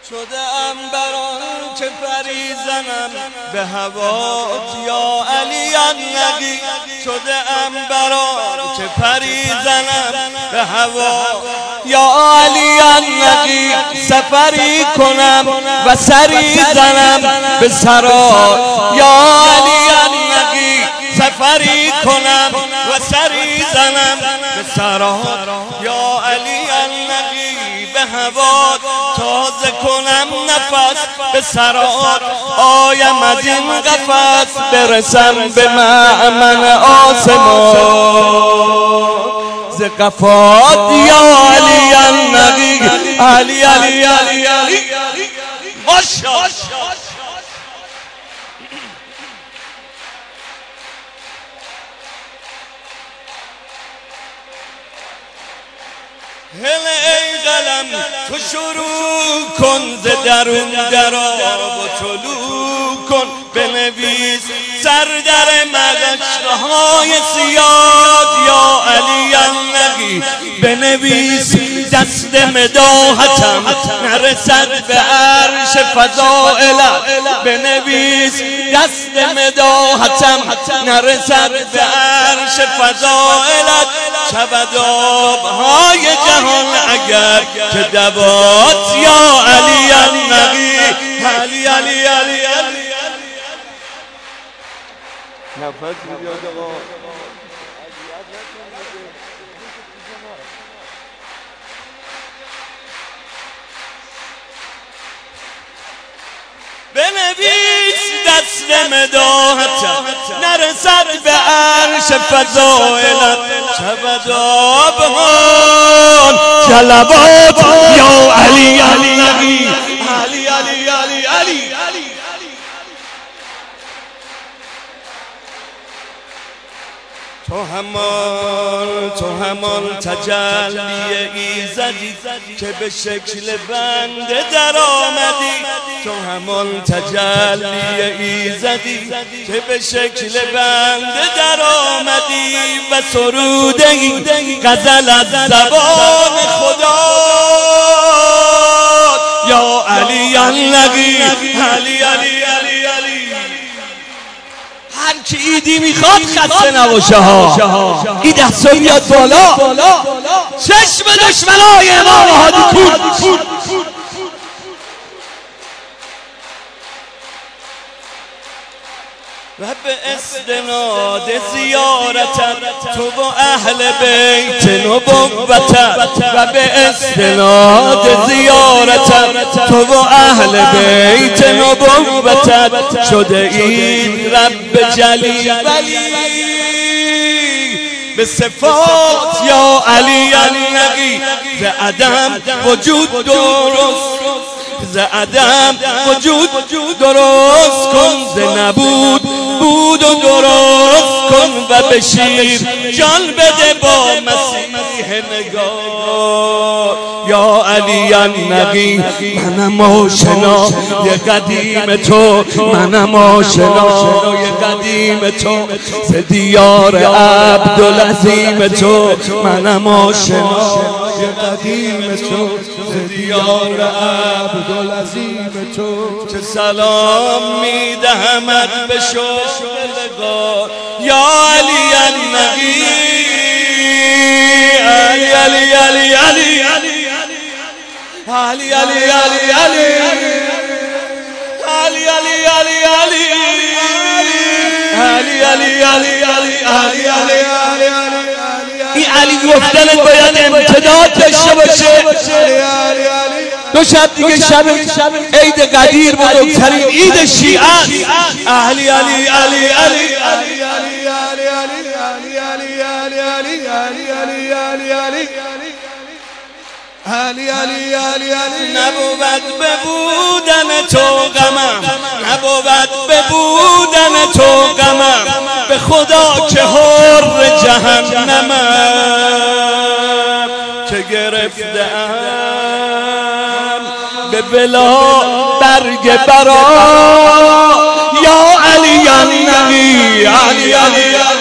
شدم بران که پریزنم به هوات یا علی النبی. شدم بران که پریزنم به هوات یا علی النبی. سفری کنم و سری زنم به سرا یا علی النبی. سفری کنم و سری زنم به سرا یا علی النبی. به هوا تازه کنم نفس به سرات آیم از این قفس برسم به مأمن آسمان ز قفات یا علی النبی. علی علی علی علی ماشاءالله. هل ای قلم تو شروع کن ز درون درآب و طلوع کن. بنویس سر در مغشهای سیاد یا علی النبی. بنویس دست مداحتم نرسد به عرش فضائلت. بنویس دست مداحتم نرسد به عرش فضائلت. شود آبهای جهان اگر که دوات یا علی النبی. علی علی علی علی نفس بیاد آقا. بنویس دست مداحتم نرسد به عرش فضائلت. شود آبان جلوات یا علی النبی. علی علی علی علی تو همان تجلی ایزدی که به شکل بنده در آمدی. تو همان تجلی ایزدی که به شکل بنده در آمدی و سروده ای غزل از زبان خدا یا علی النبی. علی علی علی علی هر کی ایدی میخواد خسته نباشه ها. این دستا بیاد بالا. چشم دشمنای امام هادی کور. و به استناد زیارتت تو و اهل بیت نبوتت. و به استناد زیارتت تو و اهل بیت نبوتت. شده این رب جلیل ولی به صفات یا علی النبی. ز عدم وجود درست ز عدم وجود درست کن. ز نبود بود و درست کن و بشیر جان بده با مسیح نگار یا علی النبی. منم آشنای قدیم تو. منم آشنای قدیم تو ز دیار عبدالعظیم تو. منم آشنای قدیم تو ز دیار عبدالعظیم تو. چه سلام میدهمت به شوق یا علی النبی. علی علی علی علی علی علی علی علی علی علی علی علی علی علی علی. این علی گفتن باید امتداد داشته باشه. دو شب دیگه شب عید قدیر بزرگترین عید شیعه است. علی علی علی علی علی علی علی. نبود به بودن تو غمم. نبود به بودن تو غمم. به خدا که حر جهنمم که گرفتم به بلا برگ برا یا علی النبی. علی علی